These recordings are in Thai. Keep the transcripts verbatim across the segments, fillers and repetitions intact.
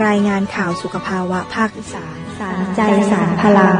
รายงานข่าวสุขภาวะภาคอีสานสารใจสารพลัง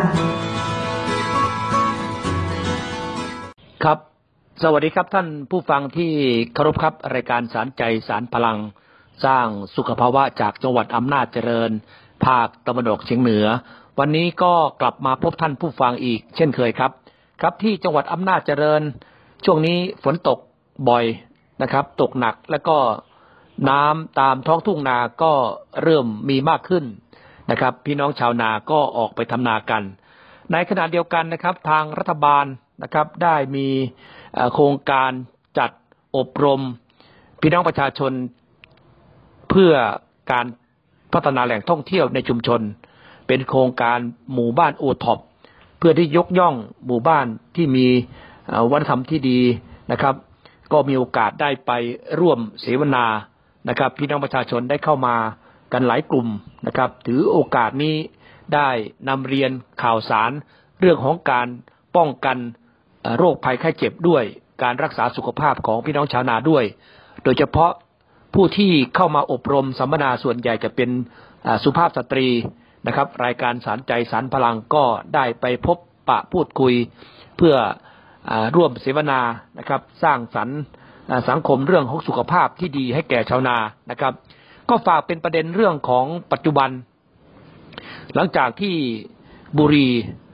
ครับสวัสดีครับท่านผู้ฟังที่เคารพครับรายการสารใจสารพลังสร้างสุขภาวะจากจังหวัดอำนาจเจริญภาคตะวันออกเฉียงเหนือวันนี้ก็กลับมาพบท่านผู้ฟังอีกเช่นเคยครับครับที่จังหวัดอำนาจเจริญช่วงนี้ฝนตกบ่อยนะครับตกหนักแล้วก็น้ำตามท้องทุ่งนาก็เริ่มมีมากขึ้นนะครับพี่น้องชาวนาก็ออกไปทำนากันในขณะเดียวกันนะครับทางรัฐบาลนะครับได้มีโครงการจัดอบรมพี่น้องประชาชนเพื่อการพัฒนาแหล่งท่องเที่ยวในชุมชนเป็นโครงการหมู่บ้านโอท็อปเพื่อที่ยกย่องหมู่บ้านที่มีวัฒนธรรมที่ดีนะครับก็มีโอกาสได้ไปร่วมเสวนานะครับพี่น้องประชาชนได้เข้ามากันหลายกลุ่มนะครับถือโอกาสนี้ได้นำเรียนข่าวสารเรื่องของการป้องกันโรคภัยไข้เจ็บด้วยการรักษาสุขภาพของพี่น้องชาวนาด้วยโดยเฉพาะผู้ที่เข้ามาอบรมสัมมนาส่วนใหญ่จะเป็นสุภาพสตรีนะครับรายการสารใจสารพลังก็ได้ไปพบปะพูดคุยเพื่อร่วมเสวนานะครับสร้างสรรค์สังคมเรื่องของสุขภาพที่ดีให้แก่ชาวนานะครับก็ฝากเป็นประเด็นเรื่องของปัจจุบันหลังจากที่บุหรี่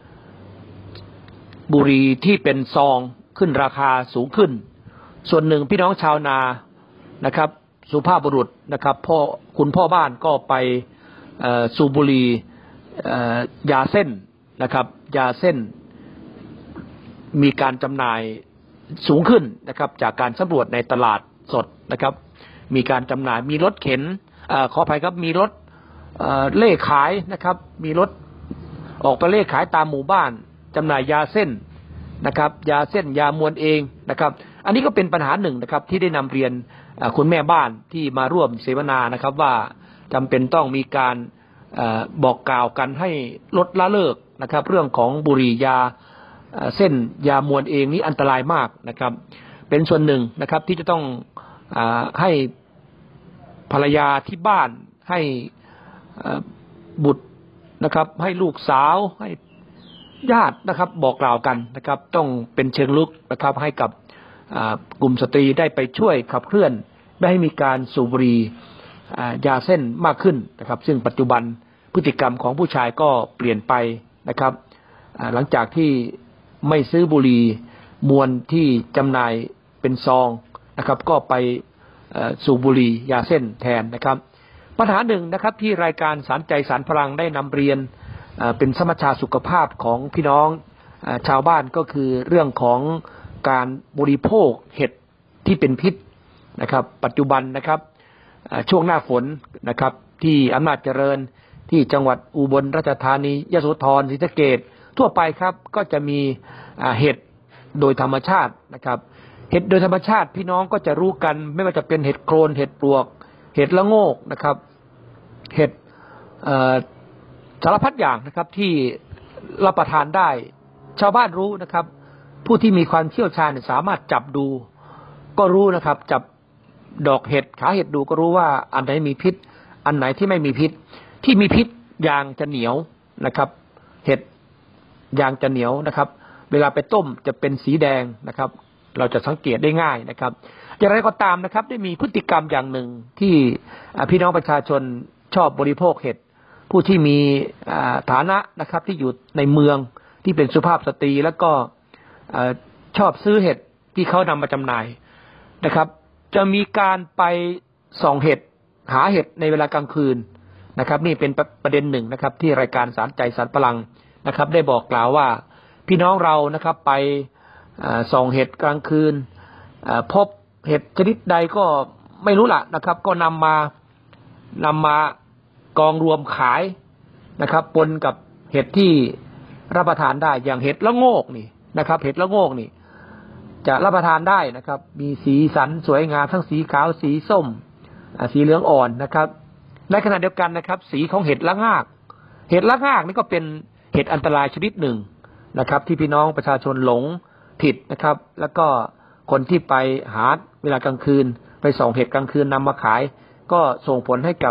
บุหรี่ที่เป็นซองขึ้นราคาสูงขึ้นส่วนหนึ่งพี่น้องชาวนานะครับสุภาพบุรุษนะครับพ่อคุณพ่อบ้านก็ไปสูบบุหรี่ยาเส้นนะครับยาเส้นมีการจำหน่ายสูงขึ้นนะครับจากการสำรวจในตลาดสดนะครับมีการจำหน่ายมีรถเข็นขออภัยครับมีรถเล่ขายนะครับมีรถออกไปเล่ขายตามหมู่บ้านจำหน่ายยาเส้นนะครับยาเส้นยามวนเองนะครับอันนี้ก็เป็นปัญหาหนึ่งนะครับที่ได้นำเรียนคุณแม่บ้านที่มาร่วมเสวนานะครับว่าจำเป็นต้องมีการบอกกล่าวกันให้ลดละเลิกนะครับเรื่องของบุหรี่ยาเส้นยามวนเองนี้อันตรายมากนะครับเป็นส่วนหนึ่งนะครับที่จะต้องให้ภรรยาที่บ้านให้บุตรนะครับให้ลูกสาวให้ญาตินะครับบอกกล่าวกันนะครับต้องเป็นเชิงลึกนะครับให้กับกลุ่มสตรีได้ไปช่วยขับเคลื่อนไม่ให้มีการสูบบุหรี่ยาเส้นมากขึ้นนะครับซึ่งปัจจุบันพฤติกรรมของผู้ชายก็เปลี่ยนไปนะครับหลังจากที่ไม่ซื้อบุหรี่มวนที่จำหน่ายเป็นซองนะครับก็ไปสูบบุหรี่ยาเส้นแทนนะครับปัญหาหนึ่งนะครับที่รายการสารใจสารพลังได้นำเรียนเป็นสมรรถสุขภาพของพี่น้องชาวบ้านก็คือเรื่องของการบริโภคเห็ดที่เป็นพิษนะครับปัจจุบันนะครับช่วงหน้าฝนนะครับที่อำนาจเจริญที่จังหวัดอุบลราชธานียโสธรศรีสะเกษทั่วไปครับก็จะมีเห็ดโดยธรรมชาตินะครับเห็ดโดยธรรมชาติพี่น้องก็จะรู้กันไม่ว่าจะเป็นเห็ดโครนเห็ดปลวกเห็ดละโงกนะครับเห็ดสารพัดอย่างนะครับที่รับประทานได้ชาวบ้านรู้นะครับผู้ที่มีความเชี่ยวชาญสามารถจับดูก็รู้นะครับจับดอกเห็ดขาเห็ดดูก็รู้ว่าอันไหนมีพิษอันไหนที่ไม่มีพิษที่มีพิษยางจะเหนียวนะครับเห็ดยางจะเหนียวนะครับเวลาไปต้มจะเป็นสีแดงนะครับเราจะสังเกตได้ง่ายนะครับอย่างไรก็ตามนะครับได้มีพฤติกรรมอย่างหนึ่งที่พี่น้องประชาชนชอบบริโภคเห็ดผู้ที่มีฐานะนะครับที่อยู่ในเมืองที่เป็นสุภาพสตรีแล้วก็ชอบซื้อเห็ดที่เขานำมาจำหน่ายนะครับจะมีการไปส่องเห็ดหาเห็ดในเวลากลางคืนนะครับนี่เป็นประเด็นหนึ่งนะครับที่รายการสารใจสารพลังนะครับได้บอกกล่าวว่าพี่น้องเรานะครับไปส่องเห็ดกลางคืนพบเห็ดชนิดใดก็ไม่รู้ละนะครับก็นำมานำมากองรวมขายนะครับปนกับเห็ดที่รับประทานได้อย่างเห็ดละโงกนี่นะครับเห็ดละโงกนี่จะรับประทานได้นะครับมีสีสันสวยงามทั้งสีขาวสีส้มสีเหลืองอ่อนนะครับในขณะเดียวกันนะครับสีของเห็ดละงากเห็ดละงากนี่ก็เป็นเห็ดอันตรายชนิดหนึ่งนะครับที่พี่น้องประชาชนหลงผิดนะครับแล้วก็คนที่ไปหาเวลากลางคืนไปส่องเห็ดกลางคืนนำมาขายก็ส่งผลให้กับ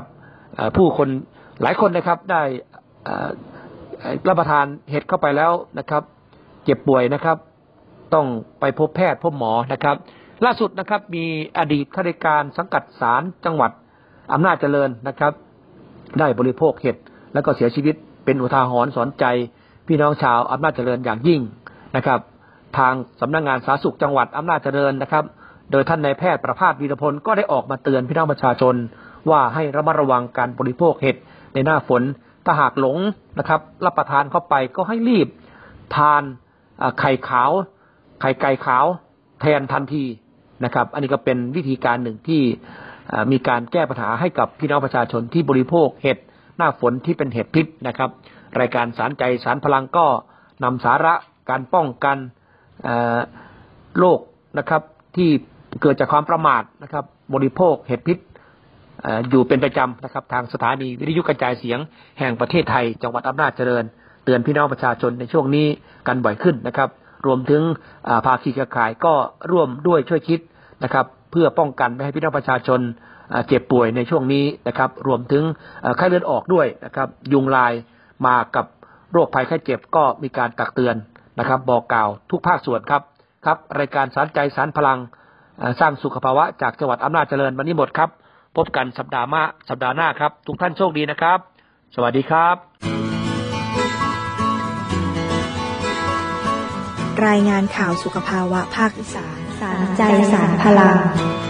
ผู้คนหลายคนนะครับได้รับประทานเห็ดเข้าไปแล้วนะครับเจ็บป่วยนะครับต้องไปพบแพทย์พบหมอนะครับล่าสุดนะครับมีอดีตข้าราชการสังกัดศาลจังหวัดอำนาจเจริญนะครับได้บริโภคเห็ดแล้วก็เสียชีวิตเป็นอุทาหรณ์สอนใจพี่น้องชาวอำนาจเจริญอย่างยิ่งนะครับทางสำนักงานสาธารณสุขจังหวัดอำนาจเจริญนะครับโดยท่านนายแพทย์ประภาสวีรพลก็ได้ออกมาเตือนพี่น้องประชาชนว่าให้ระมัดระวังการบริโภคเห็ดในหน้าฝนถ้าหากหลงนะครับรับประทานเข้าไปก็ให้รีบทานไข่ขาวไข่ไก่ขาวแทนทันทีนะครับอันนี้ก็เป็นวิธีการหนึ่งที่มีการแก้ปัญหาให้กับพี่น้องประชาชนที่บริโภคเห็ดหน้าฝนที่เป็นเห็ดพิษนะครับรายการสารใจสารพลังก็นำสาระการป้องกันโรคนะครับที่เกิดจากความประมาทนะครับบริโภคเห็ดพิษอยู่เป็นประจำนะครับทางสถานีวิทยุกระจายเสียงแห่งประเทศไทยจังหวัดอำนาจเจริญเตือนพี่น้องประชาชนในช่วงนี้กันบ่อยขึ้นนะครับรวมถึงภาคีเครือข่ายก็ร่วมด้วยช่วยคิดนะครับเพื่อป้องกันไม่ให้พี่น้องประชาชนเจ็บป่วยในช่วงนี้นะครับรวมถึงไข้เลือดออกด้วยนะครับยุงลายมากับโรคภัยไข้เจ็บก็มีการตักเตือนนะครับบอกกล่าวทุกภาคส่วนครับครับรายการสารใจสารพลังสร้างสุขภาวะจากจังหวัดอำนาจเจริญวันนี้หมดครับพบกันสัปดาห์หน้าสัปดาห์หน้าครับทุกท่านโชคดีนะครับสวัสดีครับรายงานข่าวสุขภาวะภาคอีสานสารใจสารพลัง